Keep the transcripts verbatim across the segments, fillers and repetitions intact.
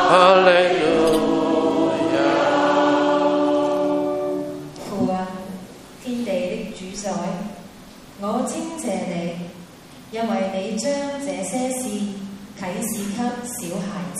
哈利路亞。 父啊，天地的主宰，我稱謝你，因為你將這些事啟示給小孩子。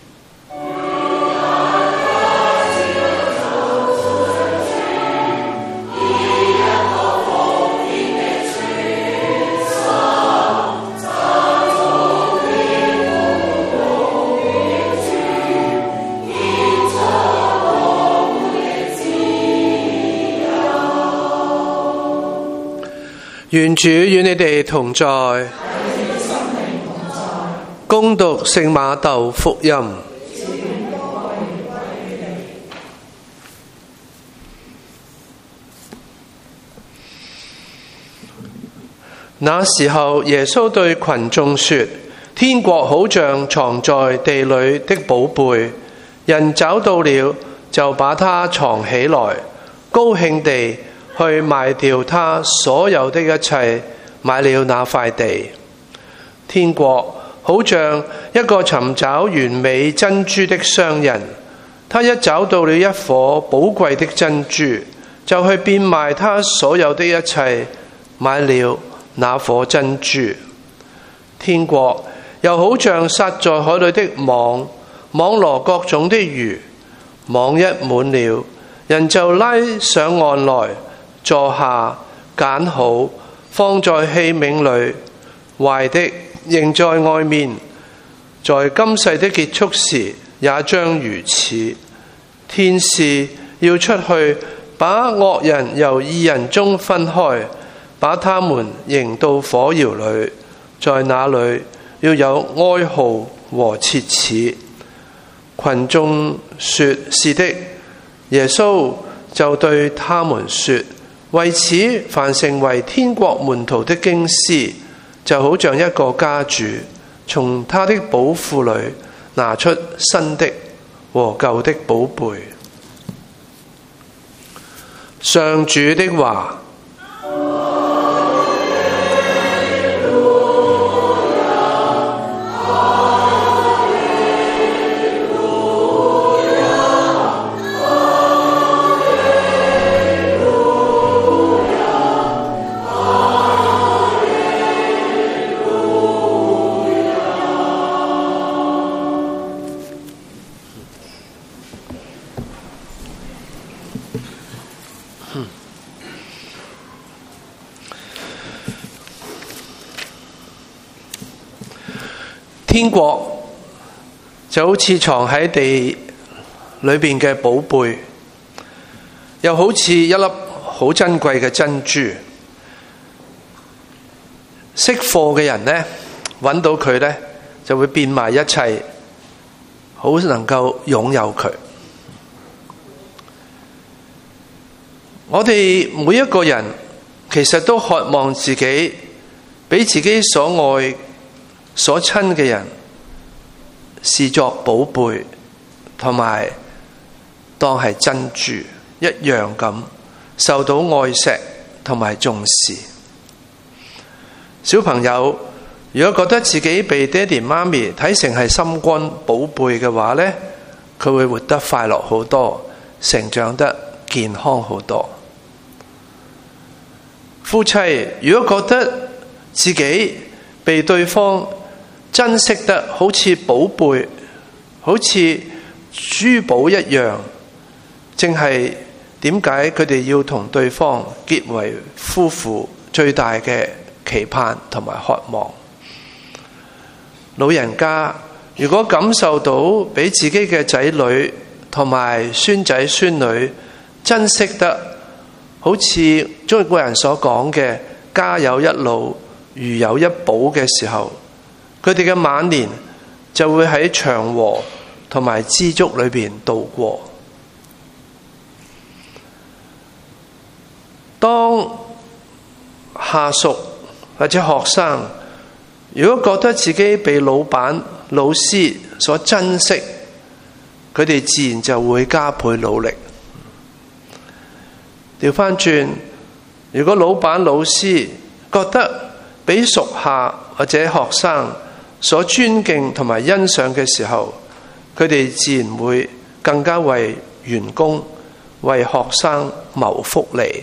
願主與你哋同在。恭讀聖馬竇福音。那時候，耶穌對群眾說：天國好像藏在地裏的寶貝，人找到了就把它藏起來，高興地去賣掉他所有的一切，買了那塊地。天國好像一個尋找完美珍珠的商人，他一找到了一顆寶貴的珍珠，就去變賣他所有的一切，買了那顆珍珠。天國又好像撒在海裏的網，網羅各種的魚，網一滿了，人就拉上岸來，坐下，揀好，放在器皿裏，壞的扔在外面。在今世的結束時，也將如此。天使要出去，把惡人由義人中分開，把他們扔到火窯裏，在那裏要有哀號和切齒。群眾說：是的。耶穌就對他們說：為此，凡成為天國門徒的經師，就好像一個家主，從他的寶庫裏拿出新的和舊的寶貝。上主的話。天國就好似藏喺地裏邊嘅寶貝，又好似一粒好珍貴嘅珍珠。識貨嘅人呢，揾到佢呢，就會變賣一切，好能夠擁有佢。我哋每一個人其實都渴望自己俾自己所愛所親嘅人視作寶貝，同埋當係珍珠一樣咁受到愛錫同埋重視。小朋友如果覺得自己被爹哋媽咪睇成係心肝寶貝嘅話呢，佢會活得快樂好多，成長得健康好多。夫妻如果覺得自己被對方珍惜得好似寶貝，好似珠寶一樣，正係點解佢哋要同對方結為夫婦最大嘅期盼同埋渴望。老人家如果感受到俾自己嘅仔女同埋孫仔孫女珍惜得好似中國人所講嘅家有一老如有一寶嘅時候，佢哋嘅晚年就會喺祥和同埋知足裏邊度過。當下屬或者學生如果覺得自己被老闆、老師所珍惜，佢哋自然就會加倍努力。調返轉，如果老闆、老師覺得俾屬下或者學生所尊敬同埋欣賞嘅時候， 佢哋自然會更加為員工、為學生謀福利。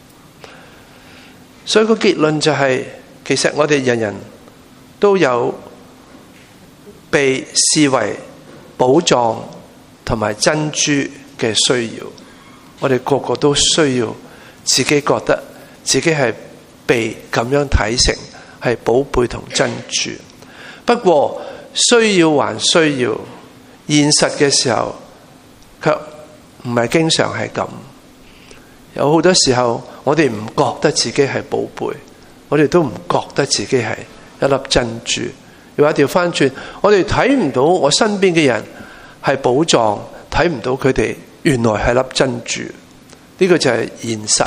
所以個結論就係，其實我哋人人都有被視為寶藏同埋珍珠嘅需要。我哋個個都需要自己覺得自己係被咁樣睇成係寶貝同珍珠。不過需要還需要，現實嘅時候卻唔係經常係咁。有好多時候我哋唔覺得自己係寶貝，我哋都唔覺得自己係一粒珍珠。又話調翻轉，我哋睇唔到我身邊嘅人係寶藏，睇唔到佢哋原來係粒珍珠。呢個就係現實。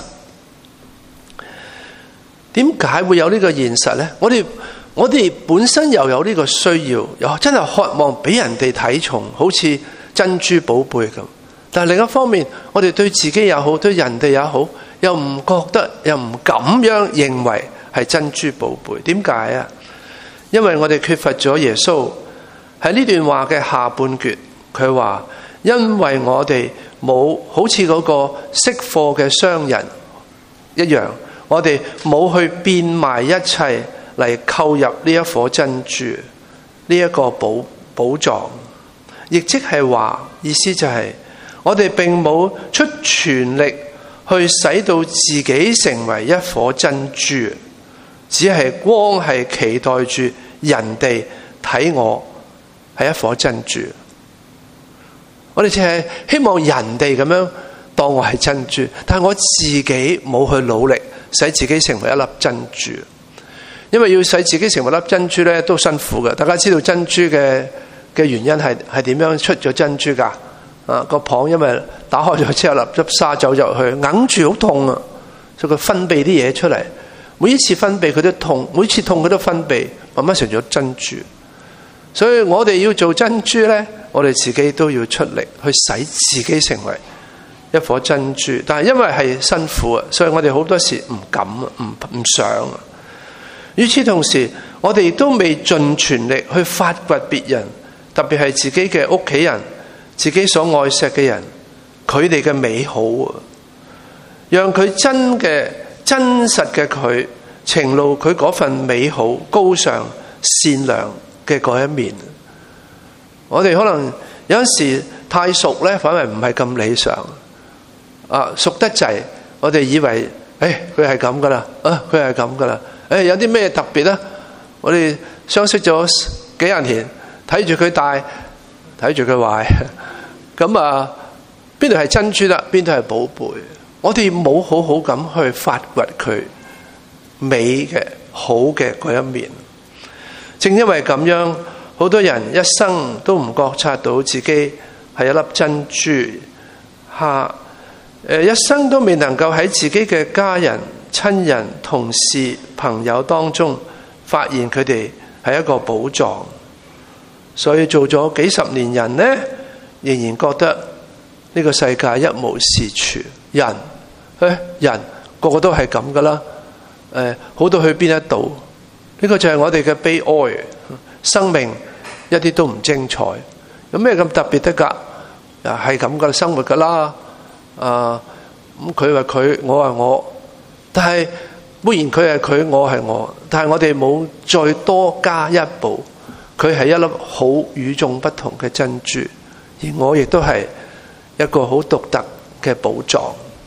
點解會有呢個現實呢？我哋我哋本身又有呢個需要，又真係渴望俾人哋睇重，好似珍珠寶貝咁。但係另一方面，我哋對自己也好，對人哋也好，又唔覺得，又唔咁樣認為係珍珠寶貝。點解啊？因為我哋缺乏咗耶穌。喺呢段話嘅下半橛，佢話因為我哋冇好似嗰個識貨嘅商人一樣，我哋冇去變賣一切嚟購入呢一顆珍珠，呢一個寶寶藏。亦即係話，意思就係我哋並冇出全力去使到自己成為一顆珍珠，只係光係期待住人哋睇我係一顆珍珠。我哋只係希望人哋咁樣當我係珍珠，但係我自己冇去努力使自己成為一粒珍珠。因為要使自己成為一粒珍珠咧，都辛苦嘅。大家知道珍珠嘅嘅原因係係點樣出咗珍珠噶？啊，個蚌因為打開咗之後，粒粒沙走入去，硬住好痛啊！所以佢分泌啲嘢出嚟，每一次分泌佢都痛，每次痛佢都分泌，慢慢成咗珍珠。所以我哋要做珍珠咧，我哋自己都要出力去使自己成為一顆珍珠。但係因為係辛苦啊，所以我哋好多時唔敢啊，唔唔想啊。與此同時，我哋都未盡全力去發掘別人，特別係自己嘅屋企人、自己所愛錫嘅人，佢哋嘅美好啊，讓佢真嘅真實嘅佢呈露佢嗰份美好、高尚、善良嘅嗰一面。我哋可能有陣時太熟咧，反而唔係咁理想啊，熟得滯，我哋以為誒佢係咁噶啦，啊佢係咁噶啦。誒，有啲咩特別呢？我哋相識咗幾廿年，睇住佢大，睇住佢壞，咁啊，邊度係珍珠啦？邊度係寶貝？我哋冇好好咁去發掘佢美嘅好嘅嗰一面。正因為咁樣，好多人一生都唔覺察到自己係一粒珍珠，吓，誒，一生都未能夠喺自己嘅家人、親人、同事、朋友當中發現佢哋係一個寶藏，所以做咗幾十年人呢，仍然覺得呢個世界一無是處。人，誒，人個個都係咁噶啦，誒，好到去邊一度？呢個就係我哋嘅悲哀。生命一啲都唔精彩，有咩咁特別得噶？啊，係咁噶生活噶啦，啊，咁佢話佢，我話我。但係固然佢係佢，我係我，但係我哋冇再多加一步，佢係一粒好與眾不同嘅珍珠，而我亦都係一個好獨特嘅寶藏。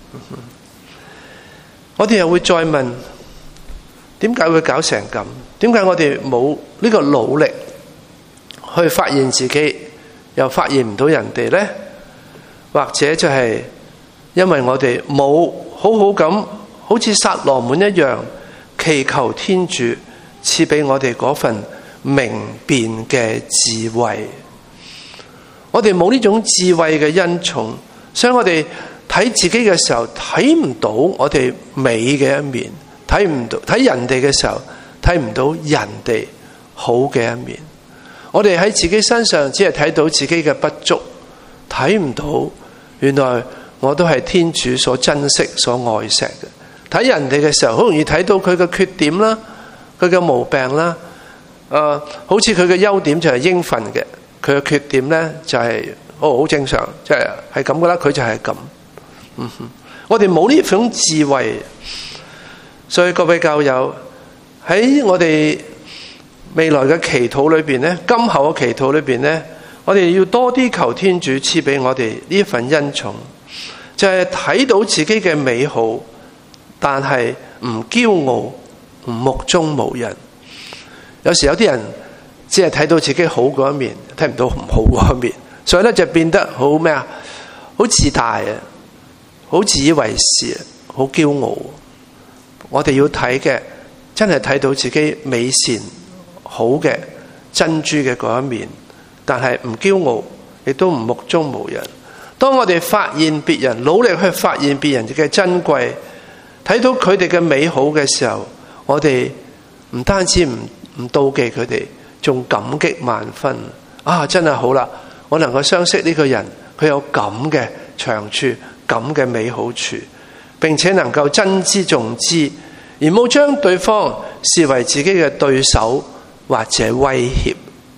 我哋又會再問，點解會搞成咁？點解我哋冇呢個努力去發現自己，又發現唔到人哋呢？或者就係因為我哋冇好好咁，好似撒羅門一樣，祈求天主賜俾我哋嗰份明辨嘅智慧。我哋冇呢種智慧嘅恩寵，所以我哋睇自己嘅時候睇唔到我哋美嘅一面，睇唔到睇人哋嘅時候睇唔到人哋好嘅一面。我哋喺自己身上只係睇到自己嘅不足，睇唔到原來我都係天主所珍惜、所愛錫嘅。睇人哋嘅時候，好容易睇到佢嘅缺點啦，佢嘅毛病啦。誒、呃，好似佢嘅優點就係應份嘅， 佢嘅缺點呢就係、是、哦好正常，即係係咁噶啦，佢就係咁。嗯哼，我哋冇呢種智慧，所以各位教友喺我哋未來嘅祈禱裏邊呢，今後嘅祈禱裏邊呢，我哋要多啲求天主賜俾我哋呢一份恩寵，就係、是、睇到自己嘅美好，但係唔驕傲，唔目中無人。有時有啲人只係睇到自己好嗰一面，睇唔到唔好嗰一面，所以咧就變得好咩啊？好自大啊，好自以為是，好驕傲。我哋要睇嘅，真係睇到自己美善好嘅珍珠嘅嗰一面，但係唔驕傲，亦都唔目中無人。當我哋發現別人，努力去發現別人嘅珍貴，睇到佢哋嘅美好嘅時候，我哋唔單止唔唔妒忌佢哋，仲感激萬分。啊，真係好啦，我能夠相識呢個人，佢有咁嘅長處，咁嘅美好處，並且能夠珍之重之，而冇將對方視為自己嘅對手或者威脅。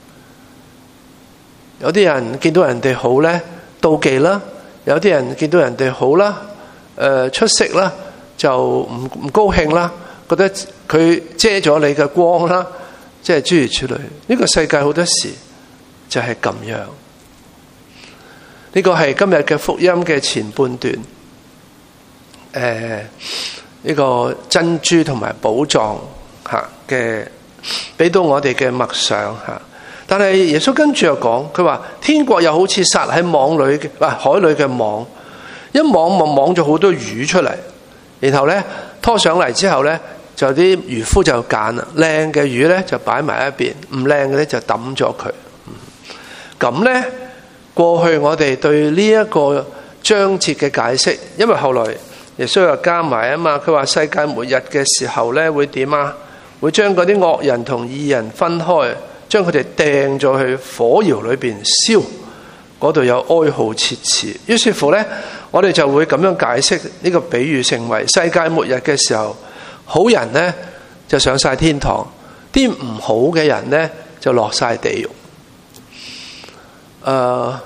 有啲人見到人哋好呢，妒忌啦；有啲人見到人哋好啦，誒、呃、出色啦，就唔唔高興啦，覺得佢遮咗你嘅光啦，即係諸如此類。呢個世界好多時就係咁樣。呢個係今日嘅福音嘅前半段，誒、呃、呢個珍珠同埋寶藏吓嘅，俾到我哋嘅默想吓。但係耶穌跟住又講，佢話天國又好似撒喺網裏嘅，啊海裏嘅網，一網網網咗好多魚出嚟，然後咧拖上嚟之後咧，就啲漁夫就揀啦，靚嘅魚咧就擺埋一邊，唔靚嘅咧就抌咗佢。咁咧過去我哋對呢一個章節嘅解釋，因為後來耶穌又加埋啊嘛，佢話世界末日嘅時候咧會點啊？會將嗰啲惡人同義人分開，將佢哋掟咗去火窯裏邊燒，嗰度有哀號切齒。於是乎呢，我哋就會咁樣解釋呢個比喻，成為世界末日嘅時候，好人呢就上晒天堂，啲唔好嘅人呢就落晒地獄。誒、呃，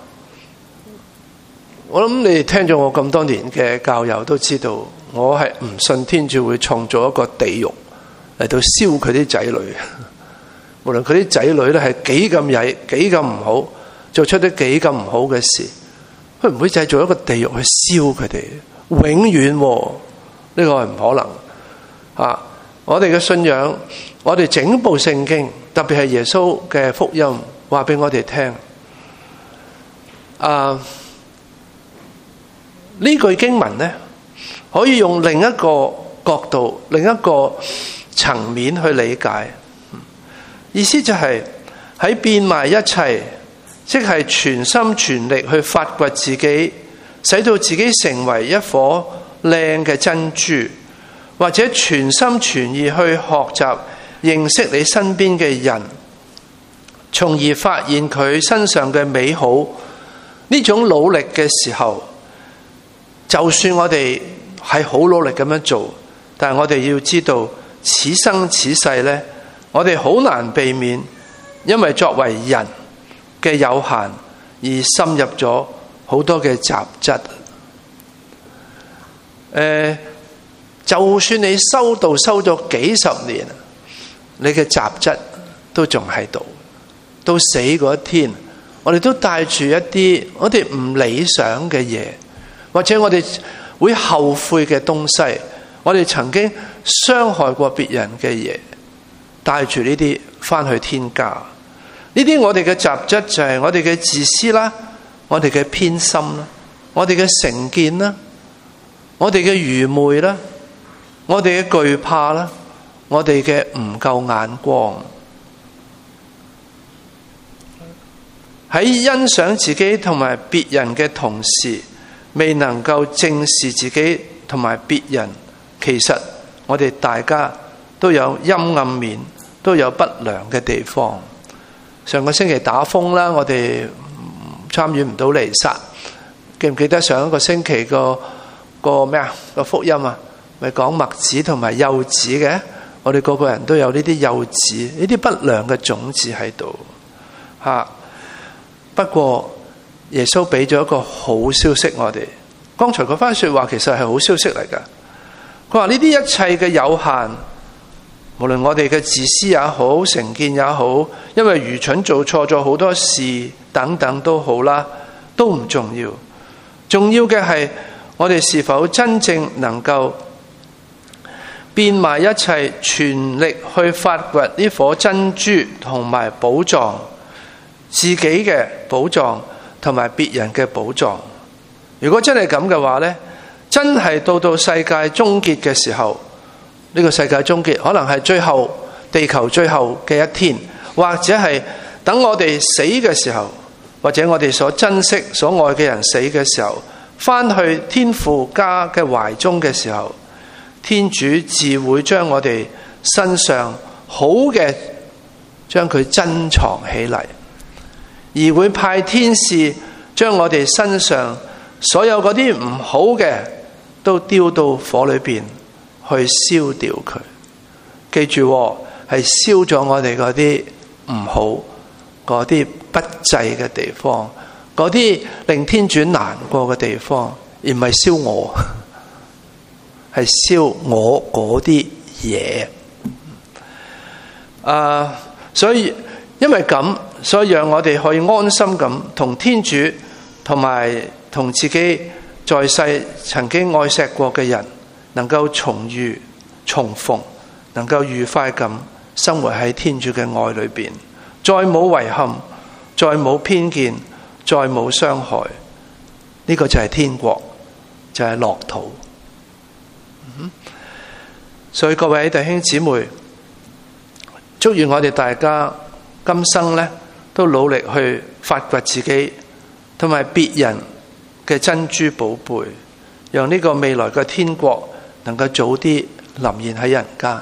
我諗你哋聽咗我咁多年嘅教友都知道，我係唔信天主會創造一個地獄嚟到燒佢啲仔女。無論佢啲仔女咧係幾咁曳，幾咁唔好，做出啲幾咁唔好嘅事，佢唔會製造一個地獄去燒佢哋，永遠呢、這個係唔可能。啊，我哋嘅信仰，我哋整部聖經，特別係耶穌嘅福音，話俾我哋聽。啊，呢句經文呢，可以用另一個角度、另一個層面去理解。意思就係喺變賣一切，即係全心全力去發掘自己，使到自己成為一顆靚嘅珍珠，或者全心全意去學習認識你身邊嘅人，從而發現佢身上嘅美好。呢種努力嘅時候，就算我哋係好努力咁樣做，但係我哋要知道，此生此世呢，我哋好難避免，因為作為人嘅有限而滲入咗好多嘅雜質。誒、呃，就算你修道修咗幾十年，你嘅雜質都仲喺度。到死嗰一天，我哋都帶住一啲我哋唔理想嘅嘢，或者我哋會後悔嘅東西，我哋曾經傷害過別人嘅嘢。帶住呢啲翻去天家，呢啲我哋嘅雜質就係我哋嘅自私啦，我哋嘅偏心啦，我哋嘅成見啦，我哋嘅愚昧啦，我哋嘅懼怕啦，我哋嘅唔夠眼光。喺欣賞自己同埋別人嘅同時，未能夠正視自己同埋別人，其實我哋大家都有陰暗面，都有不良嘅地方。上個星期打風啦，我哋參與唔到彌撒。記唔記得上一個星期個個咩啊個福音啊，咪講麥子同埋柚子嘅？我哋個個人都有呢啲柚子，呢啲不良嘅種子喺度吓。 不過耶穌俾咗一個好消息我哋。剛才嗰番說話其實係好消息嚟㗎。佢話呢啲一切嘅有限，無論我哋嘅自私也好，成見也好，因為愚蠢做錯咗好多事等等都好啦，都唔重要。重要嘅係我哋是否真正能夠變賣一切，全力去發掘呢顆珍珠同埋寶藏，自己嘅寶藏同埋別人嘅寶藏。如果真係咁嘅話呢，真係到到世界終結嘅時候，呢個世界終結可能係最後地球最後嘅一天，或者係等我哋死嘅時候，或者我哋所珍惜所愛嘅人死嘅時候，翻去天父家嘅懷中嘅時候，天主自會將我哋身上好嘅將佢珍藏起嚟，而會派天使將我哋身上所有嗰啲唔好嘅都丟到火裏邊去燒掉佢。記住，係燒咗我哋嗰啲唔好，嗰啲不濟嘅地方，嗰啲令天主難過嘅地方，而唔係燒我，係燒我嗰啲嘢。啊，所以因為咁，所以讓我哋可以安心咁同天主同埋同自己在世曾經愛錫過嘅人能夠重遇重逢，能夠愉快咁生活喺天主嘅愛裏邊，再冇遺憾，再冇偏見，再冇傷害。呢個就係天國，就係樂土。嗯，所以各位弟兄姊妹，祝願我哋大家今生呢都努力去發掘自己同埋別人嘅珍珠寶貝，讓呢個未來嘅天國能夠早啲臨現喺人間。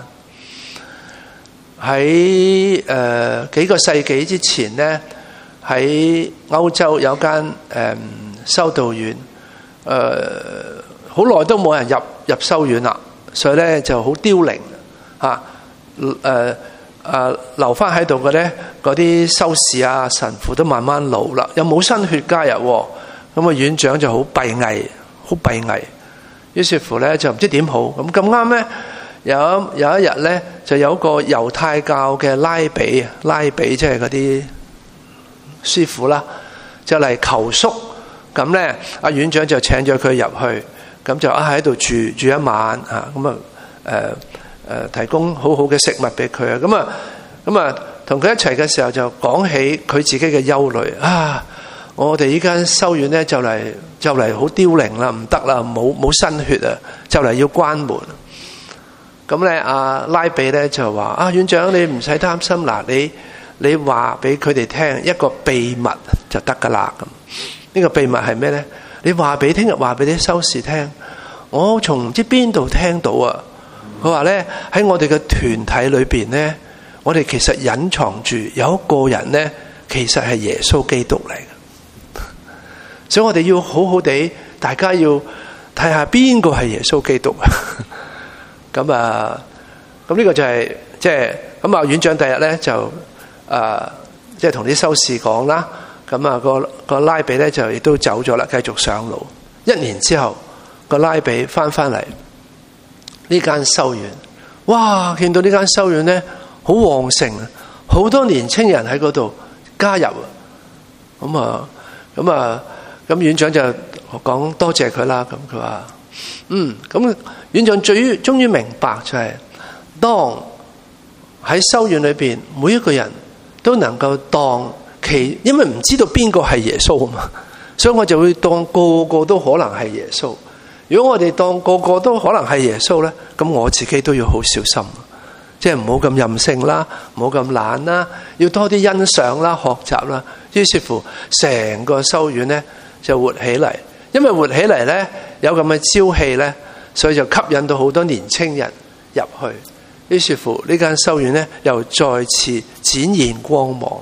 喺誒、呃、幾個世紀之前呢，喺歐洲有間誒、呃、修道院，誒好耐都冇人入入修院啦，所以咧就好凋零嚇。誒、啊、誒留翻喺度嘅咧，嗰啲修士啊、神父都慢慢老啦，又冇新血加入喎。咁啊，院長就好閉翳，好閉翳。於是乎咧，就唔知點好。咁咁啱咧，有有一日咧，就有個猶太教嘅拉比，拉比即係嗰啲師傅啦，就嚟求宿。咁咧，阿院長就請咗佢入去，咁就啊喺度住住一晚嚇。咁啊誒誒提供好好嘅食物俾佢啊。咁啊咁啊，同佢一齊嘅時候就講起佢自己嘅憂慮啊。我哋依間修院咧就嚟就嚟好凋零啦，唔得啦，冇冇新血啊，就嚟要關門。咁咧，阿拉比咧就話：啊，院長你唔使擔心，嗱，你你話俾佢哋聽一個秘密就得噶啦。咁呢個秘密係咩咧？你話俾聽日話俾啲修士聽，我從唔知邊度聽到啊。佢話咧喺我哋嘅團體裏邊咧，我哋其實隱藏住有一個人咧，其實係耶穌基督嚟嘅。所以我哋要好好地，大家要睇下邊個係耶穌基督啊！咁啊，咁呢個就係即係咁啊。院長第日咧就啊，即係同啲修士講啦。咁啊，個個拉比咧就亦都走咗啦，繼續上路。一年之後，個拉比翻翻嚟呢間修院，哇！見到呢間修院咧好旺盛啊，好多年青人喺嗰度加入啊。咁啊，咁啊。咁院長就講多謝佢啦。咁佢話：嗯，咁院長最於終於明白就係、是，當喺修院裏邊，每一個人都能夠當其，因為唔知道邊個係耶穌啊嘛，所以我就會當個個都可能係耶穌。如果我哋當個個都可能係耶穌咧，咁我自己都要好小心，即係唔好咁任性啦，唔好咁懶啦，要多啲欣賞啦、學習啦。於是乎，成個修院咧就活起嚟，因為活起嚟咧有咁嘅朝氣咧，所以就吸引到好多年青人入去。於是乎呢間修院咧又再次展現光芒。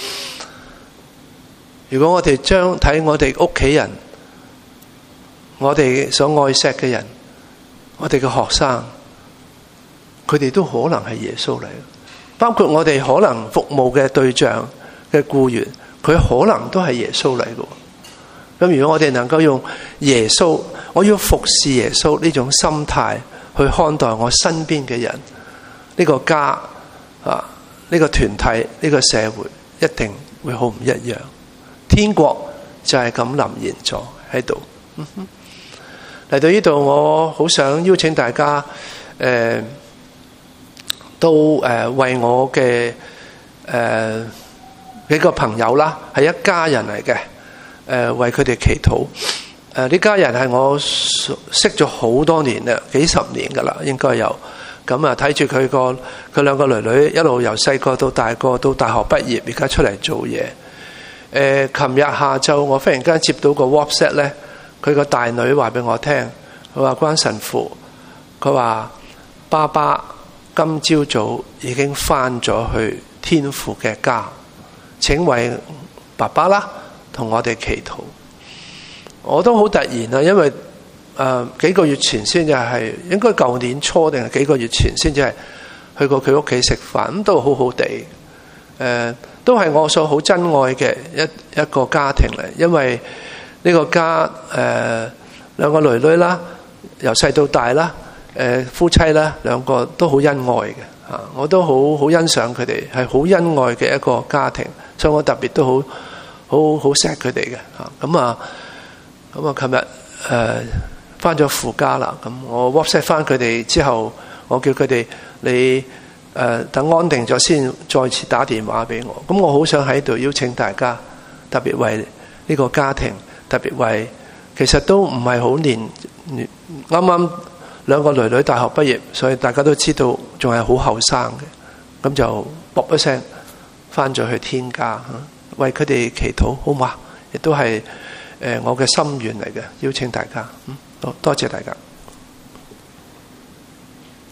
如果我哋將睇我哋屋企人，我哋所愛錫嘅人，我哋嘅學生，佢哋都可能係耶穌嚟，包括我哋可能服務嘅對象嘅僱員， 佢可能都係耶穌嚟嘅。咁如果我哋能夠用耶穌，我要服侍耶穌呢種心態去看待我身邊嘅人，呢個家啊，呢個團體，呢個社會，一定會好唔一樣。天國就係咁臨現咗喺度。嗯哼，嚟到呢度，我好想邀請大家，誒、呃，都誒、呃、為我嘅誒、呃、幾個朋友啦，係一家人嚟嘅，誒、呃、為佢哋祈禱。誒、呃、呢家人係我識咗好多年啦，幾十年噶啦，應該有。咁啊，睇住佢個佢兩個女女一路由細個到大個到大學畢業，而家出嚟做嘢。誒、呃，琴日下晝我忽然間接到個 WhatsApp 咧，佢個大女話俾我聽，佢話關神父，佢話爸爸今朝早已經返咗去天父嘅家，請為爸爸啦同我哋祈禱。我都好突然啊，因為誒、呃、幾個月前先至係，應該舊年初定係幾個月前先至係去過佢屋企食飯，咁都好好地。誒、呃、都係我所好珍愛嘅一一個家庭嚟，因為呢個家誒、呃、兩個女女啦，由細到大啦，誒、呃、夫妻啦兩個都好恩愛嘅嚇，我都好好欣賞佢哋，係好恩愛嘅一個家庭，所以我特別都好好好錫佢哋嘅嚇。咁啊咁啊，琴日誒返咗父家啦，咁我 WhatsApp 返佢哋之後，我叫佢哋你誒、呃、等安定咗先，再次打電話俾我。咁我好想喺度邀請大家，特別為呢個家庭，特別為其實都唔係好年，啱啱兩個女女大學畢業，所以大家都知道仲係好後生嘅。咁就卜一聲返咗去天家，為佢哋祈禱好嘛？亦都係誒我嘅心願嚟嘅，邀請大家。嗯，多多謝大家。